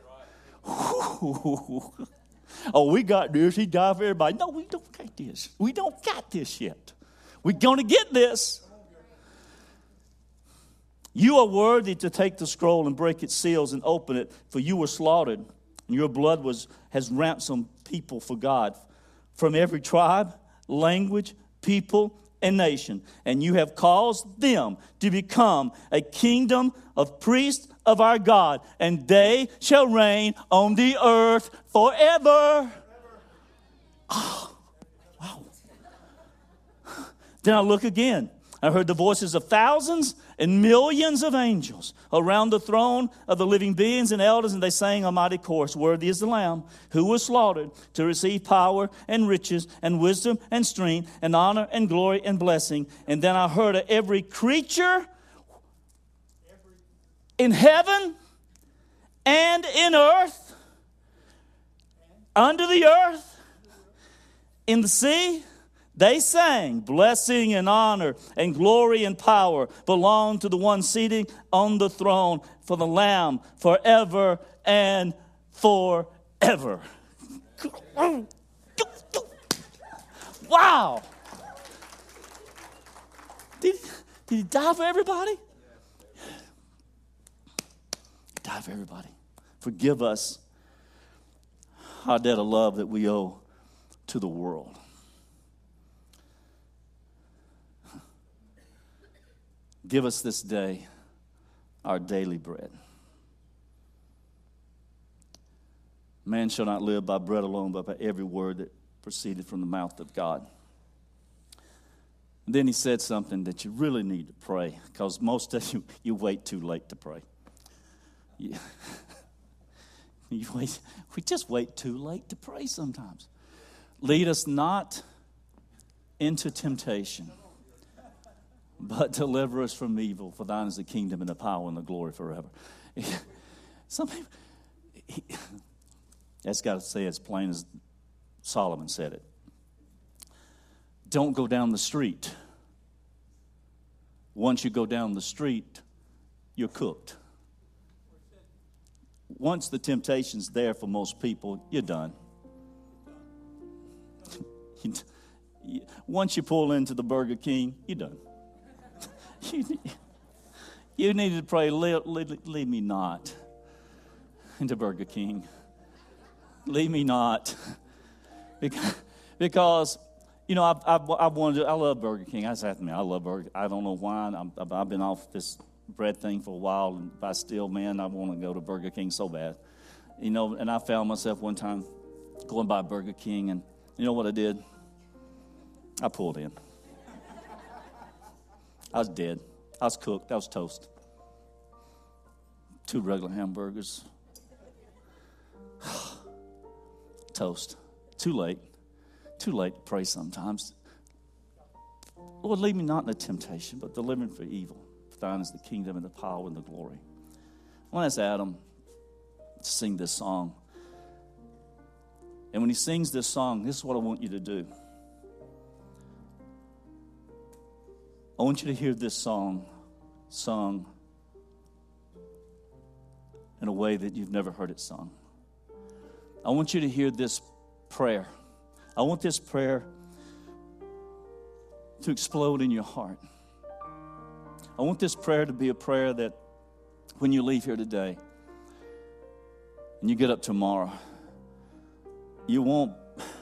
Oh, we got this. He died for everybody. No, we don't got this. We don't got this yet. We're going to get this. You are worthy to take the scroll and break its seals and open it, for you were slaughtered, and your blood has ransomed people for God from every tribe, language, people, and nation. And you have caused them to become a kingdom of priests of our God, and they shall reign on the earth forever. Oh, wow. Then I look again. I heard the voices of thousands and millions of angels around the throne of the living beings and elders, and they sang a mighty chorus, "Worthy is the Lamb who was slaughtered to receive power and riches and wisdom and strength and honor and glory and blessing." And then I heard of every creature in heaven and in earth, under the earth, in the sea, they sang, "Blessing and honor and glory and power belong to the one seated on the throne, for the Lamb forever and forever." Wow. Did he die for everybody? Die for everybody. Forgive us our debt of love that we owe to the world. Give us this day our daily bread. Man shall not live by bread alone, but by every word that proceeded from the mouth of God. And then he said something that you really need to pray, because most of you wait too late to pray. We just wait too late to pray sometimes. Lead us not into temptation, but deliver us from evil. For thine is the kingdom and the power and the glory forever. Some people, that's got to say as plain as Solomon said it. Don't go down the street. Once you go down the street, you're cooked. Once the temptation's there for most people, you're done. Once you pull into the Burger King, you're done. You need to pray, lead me not into Burger King. Lead me not. Because you know, I love Burger King. I love Burger King. I don't know why. I've been off this bread thing for a while, and if I still, man, I want to go to Burger King so bad. You know, and I found myself one time going by Burger King, and you know what I did? I pulled in. I was dead. I was cooked. I was toast. 2 regular hamburgers. Toast. Too late. Too late to pray sometimes. Lord, lead me not into temptation, but deliver me from evil. For thine is the kingdom and the power and the glory. I want to ask Adam to sing this song. And when he sings this song, this is what I want you to do. I want you to hear this song sung in a way that you've never heard it sung. I want you to hear this prayer. I want this prayer to explode in your heart. I want this prayer to be a prayer that when you leave here today and you get up tomorrow, you won't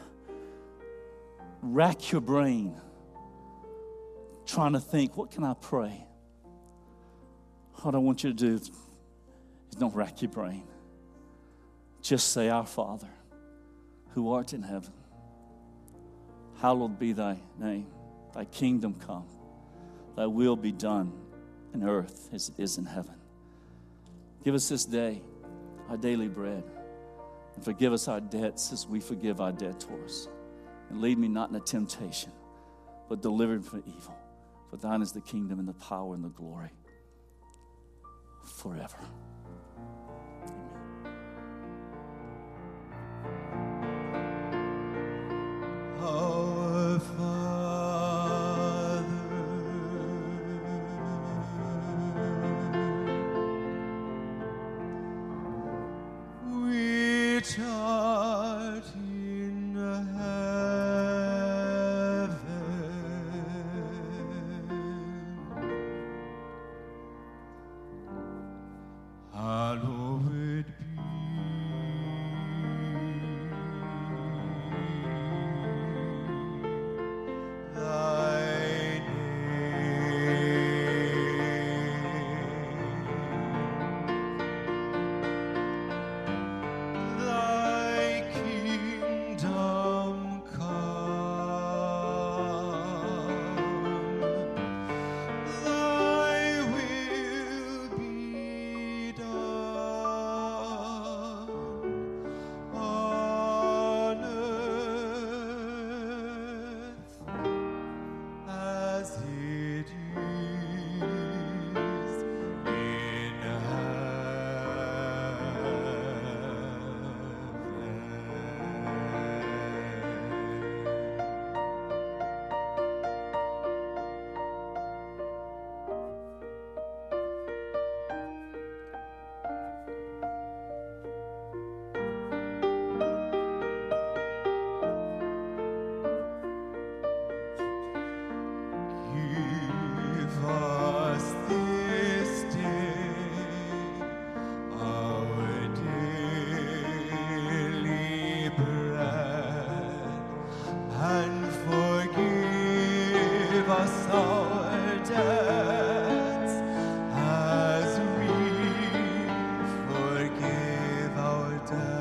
rack your brain trying to think, what can I pray? What I want you to do is don't rack your brain. Just say, Our Father, who art in heaven, hallowed be thy name. Thy kingdom come. Thy will be done in earth as it is in heaven. Give us this day our daily bread. And forgive us our debts as we forgive our debtors. And lead me not into temptation, but deliver me from evil. For thine is the kingdom and the power and the glory forever. Our Father, which art in heaven, hallowed be thy name. Thy kingdom come. Thy will be done on earth as it is in Give us this day our daily bread, and forgive us our debts as we forgive our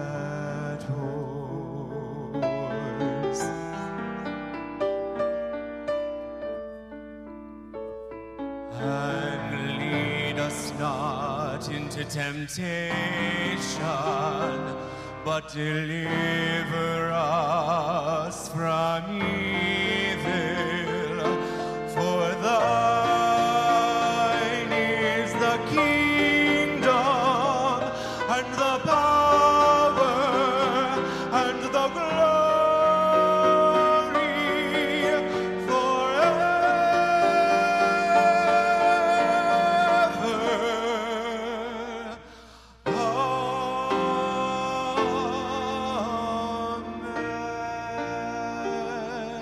debtors. And lead us not into temptation, but deliver us from evil. For thine is the kingdom and the power and the glory forever. Amen.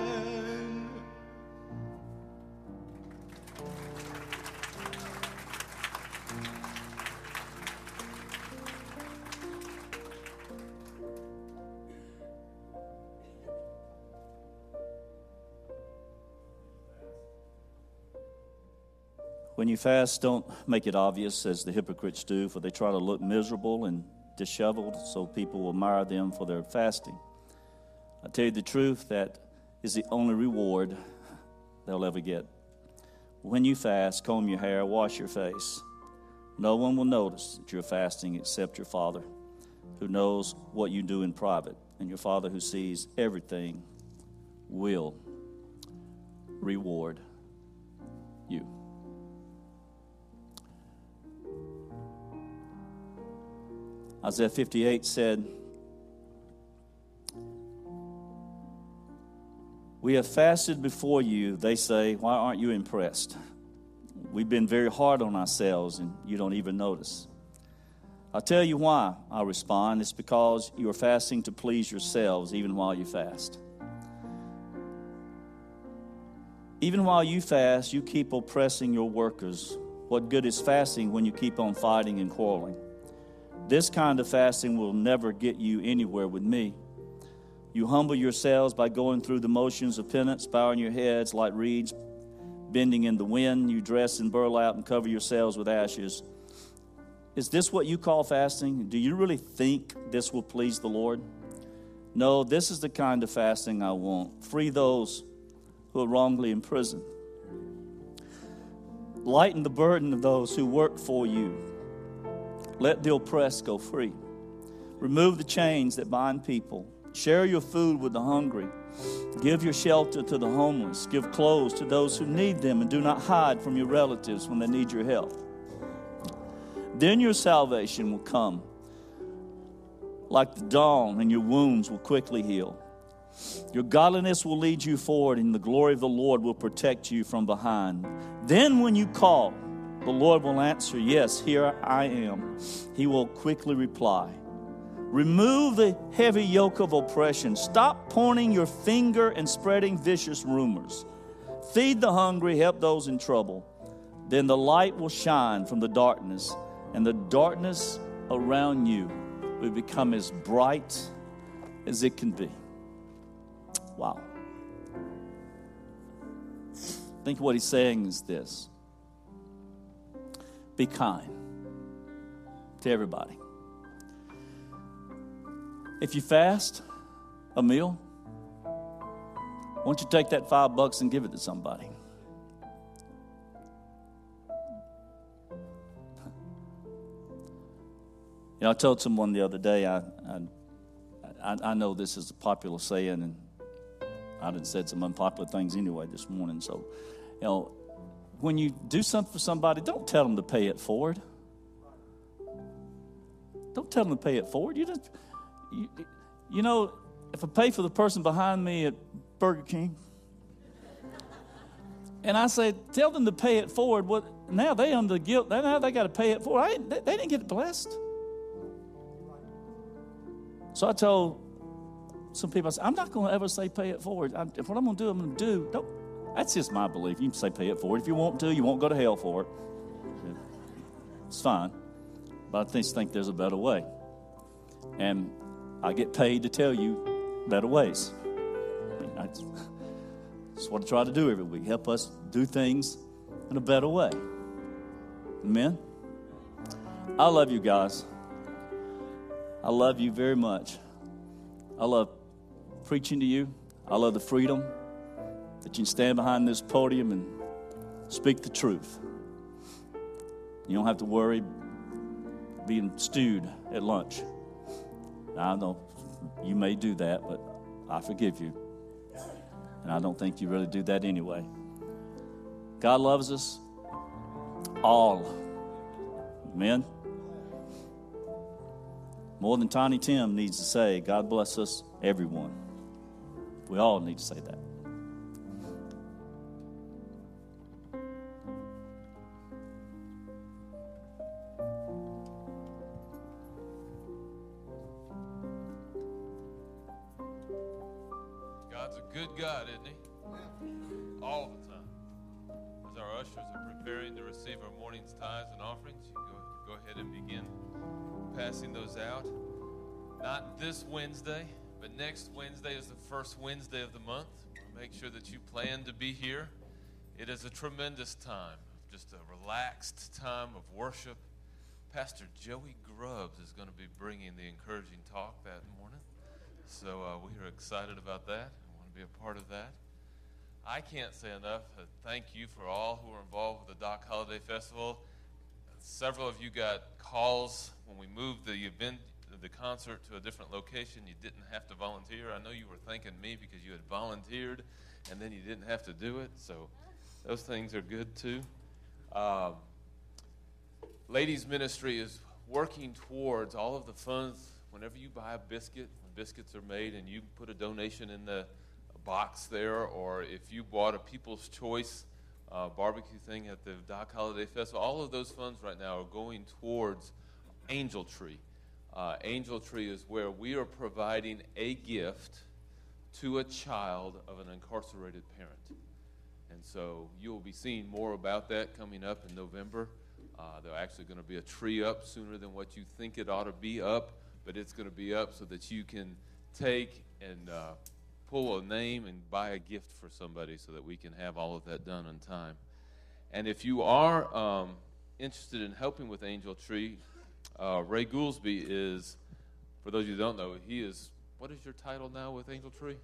When you fast, don't make it obvious as the hypocrites do, for they try to look miserable and disheveled so people will admire them for their fasting. I tell you the truth, that is the only reward they'll ever get. When you fast, comb your hair, wash your face. No one will notice that you're fasting except your Father, who knows what you do in private, and your Father who sees everything will reward you. Isaiah 58 said, "We have fasted before you." They say, "Why aren't you impressed? We've been very hard on ourselves and you don't even notice." I'll tell you why, I respond. It's because you are fasting to please yourselves even while you fast. Even while you fast, you keep oppressing your workers. What good is fasting when you keep on fighting and quarreling? This kind of fasting will never get you anywhere with me. You humble yourselves by going through the motions of penance, bowing your heads like reeds bending in the wind. You dress in burlap and cover yourselves with ashes. Is this what you call fasting? Do you really think this will please the Lord? No, this is the kind of fasting I want. Free those who are wrongly imprisoned. Lighten the burden of those who work for you. Let the oppressed go free. Remove the chains that bind people. Share your food with the hungry. Give your shelter to the homeless. Give clothes to those who need them, and do not hide from your relatives when they need your help. Then your salvation will come like the dawn, and your wounds will quickly heal. Your godliness will lead you forward, and the glory of the Lord will protect you from behind. Then when you call, the Lord will answer, "Yes, here I am." He will quickly reply. Remove the heavy yoke of oppression. Stop pointing your finger and spreading vicious rumors. Feed the hungry, help those in trouble. Then the light will shine from the darkness, and the darkness around you will become as bright as it can be. Wow. I think what he's saying is this: be kind to everybody. If you fast a meal, why don't you take that $5 and give it to somebody? You know, I told someone the other day, I know this is a popular saying, and I done said some unpopular things anyway this morning. So, you know, when you do something for somebody, don't tell them to pay it forward. Don't tell them to pay it forward. You know, if I pay for the person behind me at Burger King, and I say, tell them to pay it forward, what now they under the guilt. Now they got to pay it forward. They didn't get blessed. So I told some people, I said, I'm not going to ever say pay it forward. If what I'm going to do, I'm going to do. Don't. That's just my belief. You can say pay it forward. If you want to, you won't go to hell for it. It's fine. But I just think there's a better way. And I get paid to tell you better ways. I mean, that's what I try to do every week. Help us do things in a better way. Amen? I love you guys. I love you very much. I love preaching to you. I love the freedom that you can stand behind this podium and speak the truth. You don't have to worry being stewed at lunch. I know you may do that, but I forgive you. And I don't think you really do that anyway. God loves us all. Amen. More than Tiny Tim needs to say, God bless us, everyone. We all need to say that. God's a good God, isn't he? All the time. As our ushers are preparing to receive our morning's tithes and offerings, you go ahead and begin passing those out. Not this Wednesday, but next Wednesday is the first Wednesday of the month. Make sure that you plan to be here. It is a tremendous time just a relaxed time of worship. Pastor Joey Grubbs is going to be bringing the encouraging talk that morning. So we are excited about that. I want to be a part of that. I can't say enough. Thank you for all who are involved with the Dock Holiday Festival. Several of you got calls when we moved the event, the concert, to a different location. You didn't have to volunteer. I know you were thanking me because you had volunteered, and then you didn't have to do it. So those things are good too. Ladies Ministry is working towards all of the funds. Whenever you buy a biscuit, when biscuits are made, and you put a donation in the box there, or if you bought a People's Choice barbecue thing at the Dock Holiday Festival, all of those funds right now are going towards Angel Tree. Angel Tree is where we are providing a gift to a child of an incarcerated parent. And so you'll be seeing more about that coming up in November. There's actually going to be a tree up sooner than what you think it ought to be up, but it's going to be up so that you can take and pull a name and buy a gift for somebody so that we can have all of that done on time. And if you are interested in helping with Angel Tree, Ray Goolsby is, for those of you who don't know, he is, what is your title now with Angel Tree?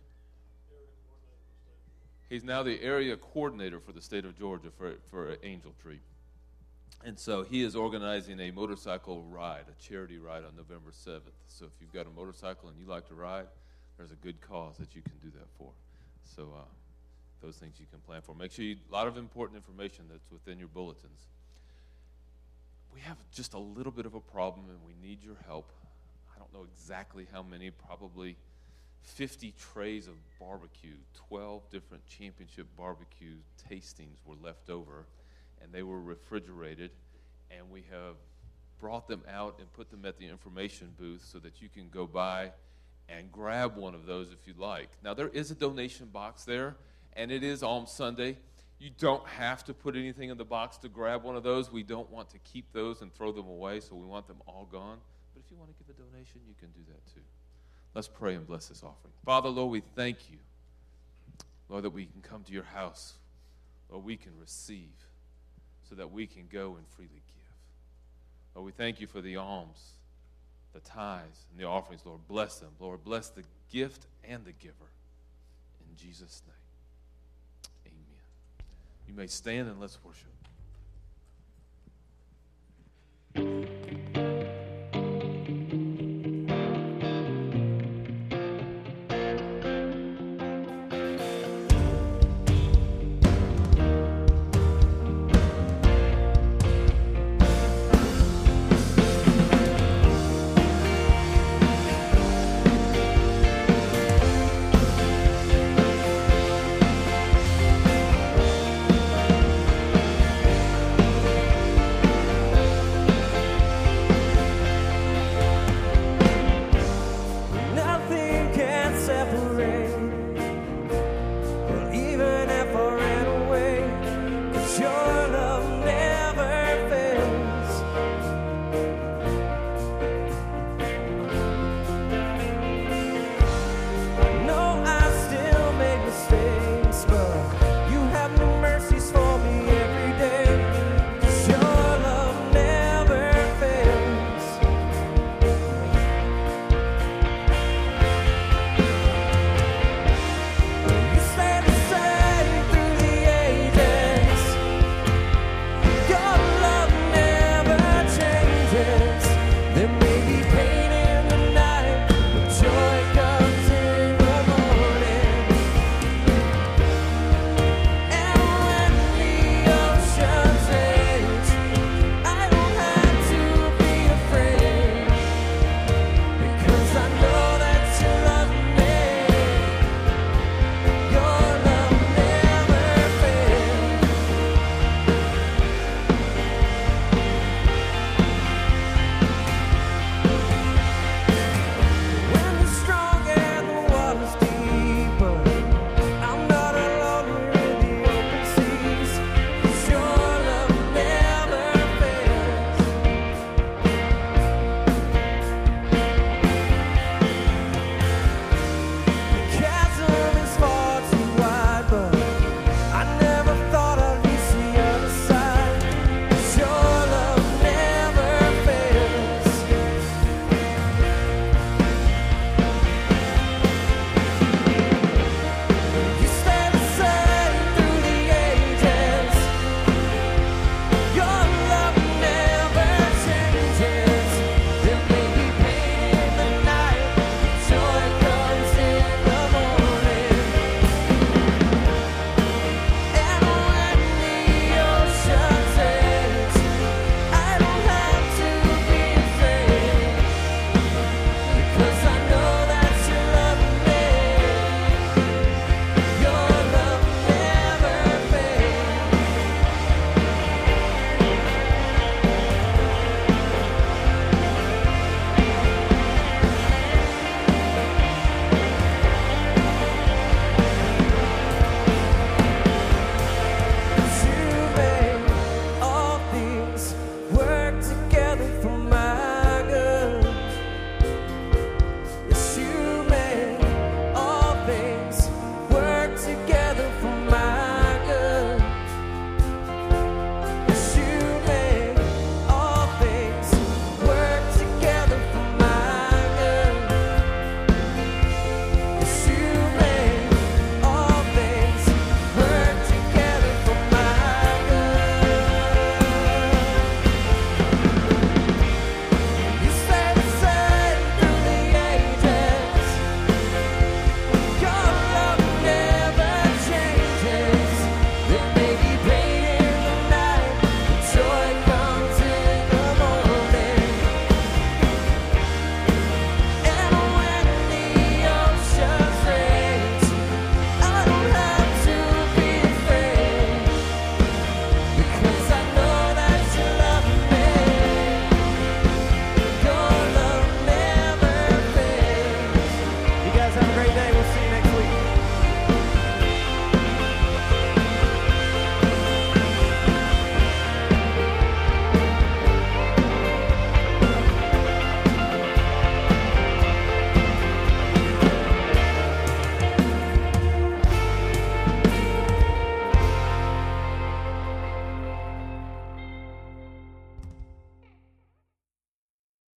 He's now the area coordinator for the state of Georgia for Angel Tree. And so he is organizing a motorcycle ride, a charity ride on November 7th. So if you've got a motorcycle and you like to ride, there's a good cause that you can do that for. So those things you can plan for. Make sure a lot of important information that's within your bulletins. We have just a little bit of a problem, and we need your help. I don't know exactly how many, probably 50 trays of barbecue, 12 different championship barbecue tastings were left over, and they were refrigerated, and we have brought them out and put them at the information booth so that you can go by and grab one of those if you'd like. Now, there is a donation box there, and it is Alms Sunday. You don't have to put anything in the box to grab one of those. We don't want to keep those and throw them away, so we want them all gone. But if you want to give a donation, you can do that too. Let's pray and bless this offering. Father, Lord, we thank you, Lord, that we can come to your house, Lord, we can receive so that we can go and freely give. Lord, we thank you for the alms, the tithes, and the offerings. Lord, bless them. Lord, bless the gift and the giver. In Jesus' name, amen. You may stand and let's worship.